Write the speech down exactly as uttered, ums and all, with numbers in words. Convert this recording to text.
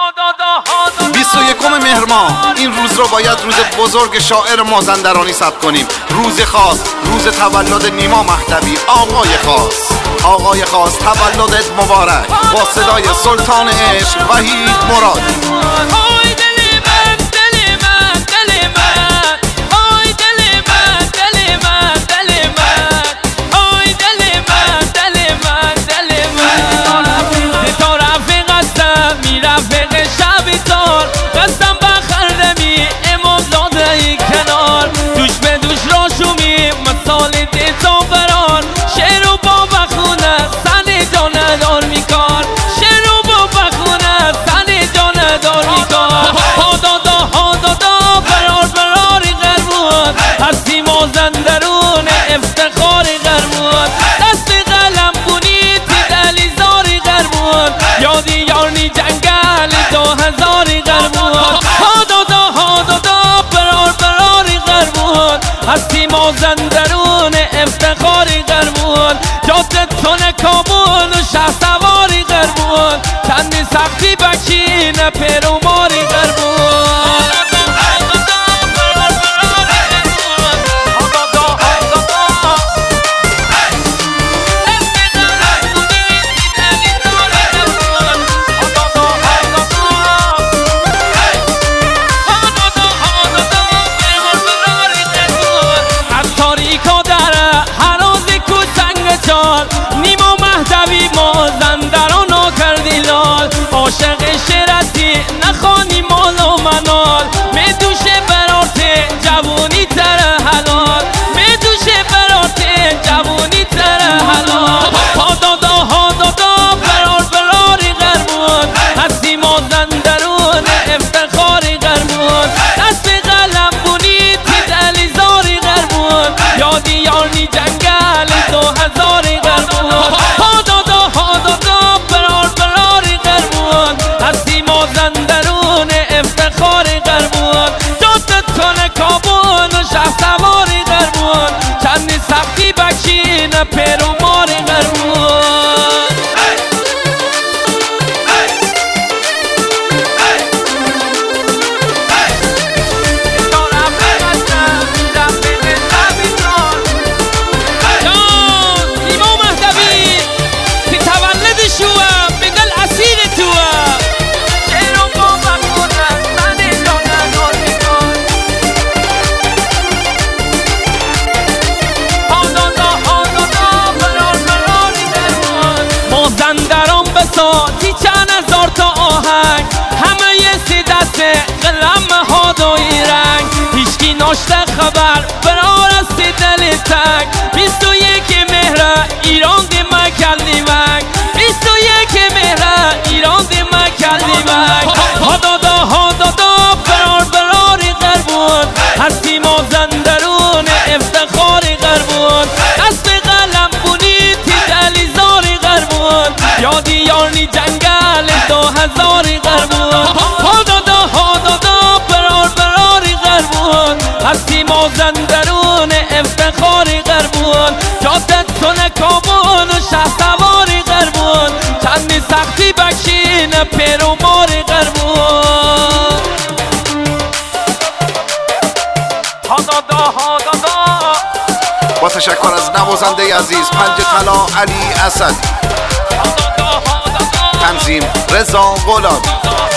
بیست و یکم مهر ماه این روز رو باید روز بزرگ شاعر مازندرانی ثبت کنیم. روز خاص، روز تولد نیما مهدوی. آقای خاص، آقای خاص تولدت مبارک. با صدای سلطان عشق وحید مرادی. مازندران افتخار غربون، دست قلم بونی تیدلی زاری غربون، یادی یارنی جنگل دو هزاری غربون. ها دادا ها دادا برار براری غربون، هستی مازندران افتخار غربون، جادت تون کابون و شه سواری غربون، چندی سختی بچین پیروماری غربون. نیما مهدوی مازندرانو کردی لال، عاشق شرطی نخوانی مال و منال، میدوشه برات جوونی تر حلال، میدوشه برات جوونی تر حلال. ها دادا ها دادا برار براری غربون، هستی مازندران افتخاری غربون، دست قلم بونی تیدلی زاری غربون، یادی یارنی جنگل دو هزاری غربون. ها دادا ها دادا برار براری غربون، هستی مازندران افتخاری غربون، جادت تون کابون و شه سواری غربون، چندی سختی بچین پیروماری غربون. مازندران بساتی چند هزار تا آهنگ، همه یه سی دست قلم ها دایی رنگ، هیچکی ناشته خبر برار استی دل تنگ، بیست و یک مهر ایران دی مکلی ونگ، بیست و یک مهر ایران دی مکلی ونگ. ها دادا ها دادا برار براری غربون، هستی مازندران افتخاری غربون، دست قلم بونی تیدلی زاری غربون، یادی یارنی جنگل دو هزاری غربون. ها دادا ها دادا برار براری غربون، هستی مازندران افتخاری غربون، جادت تون کابون و شه سواری غربون، چندی سختی بچین پیروماری غربون. ها دادا ها دادا با تشکر از نوازنده عزیز پنج طلا علی اسدی. تنظیم رضا غلامی.